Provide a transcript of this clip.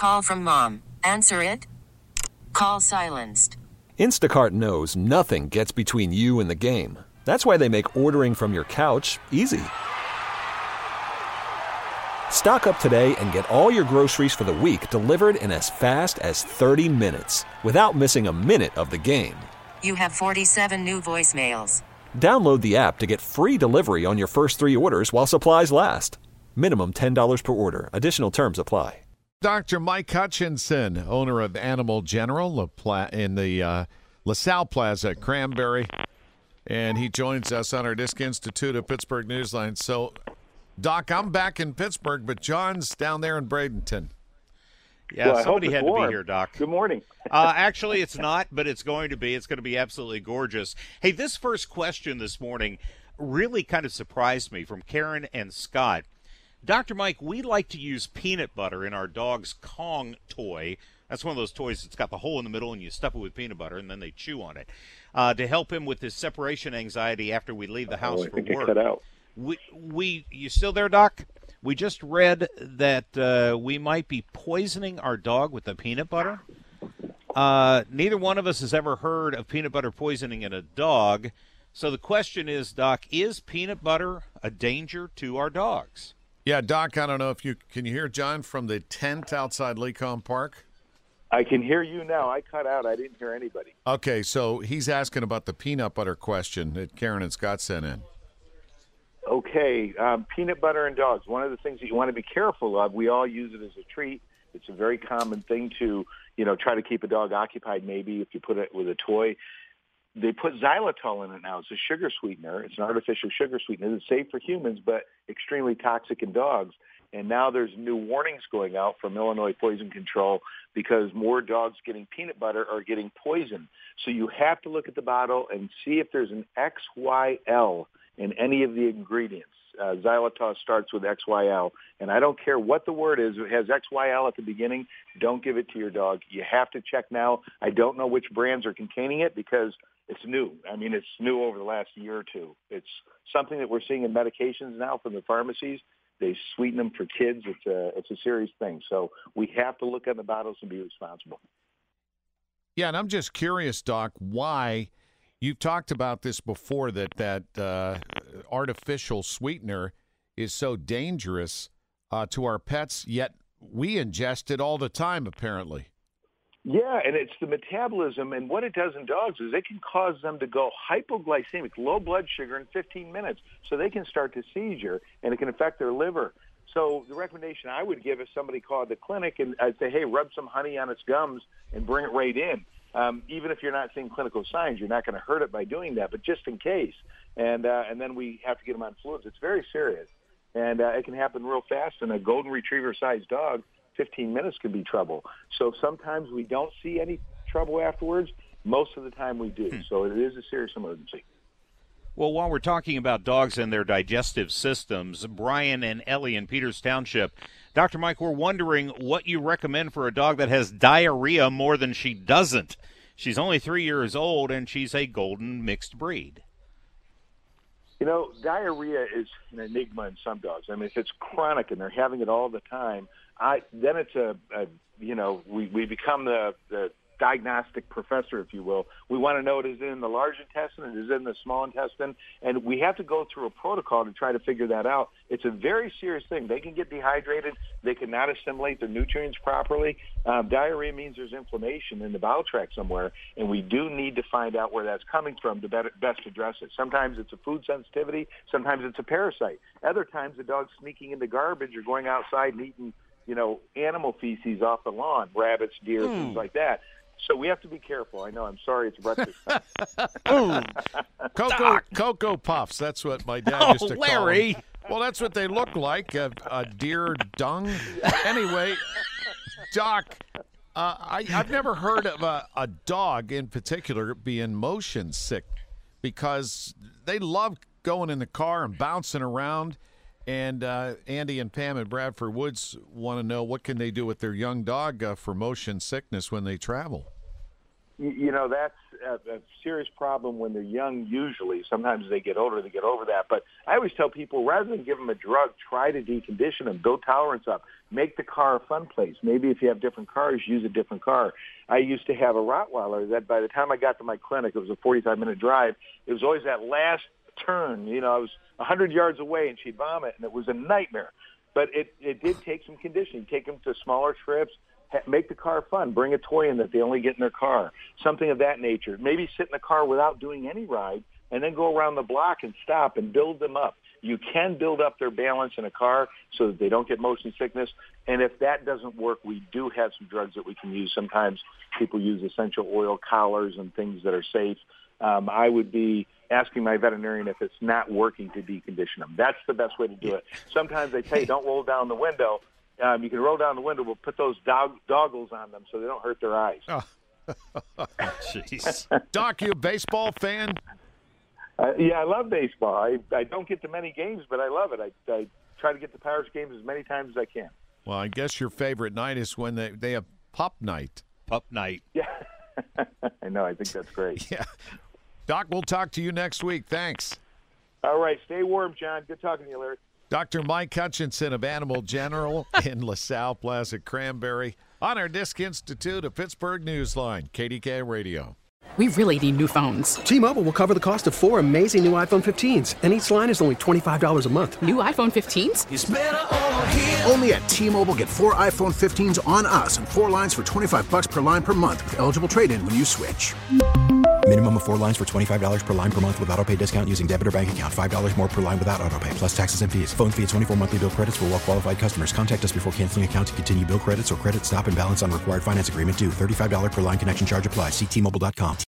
Call from mom. Answer it. Call silenced. Instacart knows nothing gets between you and the game. That's why they make ordering from your couch easy. Stock up today and get all your groceries for the week delivered in as fast as 30 minutes without missing a minute of the game. You have 47 new voicemails. Download the app to get free delivery on your first 3 orders while supplies last. Minimum $10 per order. Additional terms apply. Dr. Mike Hutchinson, owner of Animal General in the LaSalle Plaza, Cranberry. And he joins us on our Disc Institute of Pittsburgh Newsline. So, Doc, I'm back in Pittsburgh, but John's down there in Bradenton. Yeah, well, somebody had to be here, Doc. Good morning. Actually, it's not, but it's going to be. It's going to be absolutely gorgeous. Hey, this first question this morning really kind of surprised me from Karen and Scott. Dr. Mike, we like to use peanut butter in our dog's Kong toy. That's one of those toys that's got the hole in the middle, and you stuff it with peanut butter, and then they chew on it, to help him with his separation anxiety after we leave the house for work. Cut out. You still there, Doc? We just read that we might be poisoning our dog with the peanut butter. Neither one of us has ever heard of peanut butter poisoning in a dog. So the question is, Doc, is peanut butter a danger to our dogs? Yeah, Doc, I don't know if you can you hear John from the tent outside Lecom Park? I can hear you now. I cut out. I didn't hear anybody. Okay, so he's asking about the peanut butter question that Karen and Scott sent in. Okay, peanut butter and dogs. One of the things that you want to be careful of, we all use it as a treat. It's a very common thing to, try to keep a dog occupied maybe if you put it with a toy. They put xylitol in it now. It's a sugar sweetener. It's an artificial sugar sweetener. It's safe for humans, but extremely toxic in dogs. And now there's new warnings going out from Illinois Poison Control because more dogs getting peanut butter are getting poisoned. So you have to look at the bottle and see if there's an XYL in any of the ingredients. Xylitol starts with XYL, and I don't care what the word is. If it has XYL at the beginning, don't give it to your dog. You have to check now. I don't know which brands are containing it because it's new. I mean, it's new over the last year or two. It's something that we're seeing in medications now from the pharmacies. They sweeten them for kids. It's a serious thing. So we have to look at the bottles and be responsible. Yeah, and I'm just curious, Doc, why you've talked about this before, that artificial sweetener is so dangerous to our pets, yet we ingest it all the time, apparently. Yeah, and it's the metabolism, and what it does in dogs is it can cause them to go hypoglycemic, low blood sugar in 15 minutes, so they can start to seizure, and it can affect their liver. So the recommendation I would give is somebody called the clinic, and I'd say, hey, rub some honey on its gums and bring it right in. Even if you're not seeing clinical signs, you're not going to hurt it by doing that, but just in case. And then we have to get them on fluids. It's very serious, and it can happen real fast. And a golden retriever-sized dog, 15 minutes can be trouble. So sometimes we don't see any trouble afterwards. Most of the time we do. So it is a serious emergency. Well, while we're talking about dogs and their digestive systems, Brian and Ellie in Peters Township, Dr. Mike, we're wondering what you recommend for a dog that has diarrhea more than she doesn't. She's only 3 years old, and she's a golden mixed breed. Diarrhea is an enigma in some dogs. I mean, if it's chronic and they're having it all the time, then it's we become the diagnostic professor, if you will. We want to know it is in the large intestine, it is in the small intestine, and we have to go through a protocol to try to figure that out. It's a very serious thing. They can get dehydrated. They cannot assimilate their nutrients properly. Diarrhea means there's inflammation in the bowel tract somewhere, and we do need to find out where that's coming from to best address it. Sometimes it's a food sensitivity. Sometimes it's a parasite. Other times the dog's sneaking into garbage or going outside and eating, animal feces off the lawn, rabbits, deer, things like that. So we have to be careful. I know. I'm sorry. It's breakfast time. Cocoa Puffs. That's what my dad used to Larry. call them. Well, that's what they look like, a deer dung. Anyway, Doc, I've never heard of a dog in particular being motion sick because they love going in the car and bouncing around. And Andy and Pam and Bradford Woods want to know what can they do with their young dog for motion sickness when they travel. That's a serious problem when they're young usually. Sometimes they get older, they get over that. But I always tell people, rather than give them a drug, try to decondition them, build tolerance up, make the car a fun place. Maybe if you have different cars, use a different car. I used to have a Rottweiler that by the time I got to my clinic, it was a 45-minute drive. It was always that last turn. You know, I was 100 yards away, and she'd vomit, and it was a nightmare. But it did take some conditioning. Take them to smaller trips. Make the car fun. Bring a toy in that they only get in their car. Something of that nature. Maybe sit in the car without doing any ride and then go around the block and stop and build them up. You can build up their balance in a car so that they don't get motion sickness. And if that doesn't work, we do have some drugs that we can use. Sometimes people use essential oil collars and things that are safe. I would be asking my veterinarian if it's not working to decondition them. That's the best way to do it. Sometimes they say, don't roll down the window. You can roll down the window, but put those goggles on them so they don't hurt their eyes. Oh. Jeez. Doc, you a baseball fan? Yeah, I love baseball. I don't get to many games, but I love it. I try to get to Pirates games as many times as I can. Well, I guess your favorite night is when they have pup night. Pup night. Yeah. I know. I think that's great. Yeah. Doc, we'll talk to you next week. Thanks. All right. Stay warm, John. Good talking to you, Larry. Dr. Mike Hutchinson of Animal General in LaSalle Plaza Cranberry on our Disc Institute of Pittsburgh Newsline, KDK Radio. We really need new phones. T-Mobile will cover the cost of 4 amazing new iPhone 15s, and each line is only $25 a month. New iPhone 15s? It's better over here. Only at T-Mobile, get 4 iPhone 15s on us and 4 lines for $25 per line per month with eligible trade-in when you switch. Minimum of 4 lines for $25 per line per month with autopay discount using debit or bank account. $5 more per line without autopay, plus taxes and fees. Phone fee at 24 monthly bill credits for well-qualified customers. Contact us before canceling account to continue bill credits or credit stop and balance on required finance agreement due. $35 per line connection charge applies. See T-Mobile.com.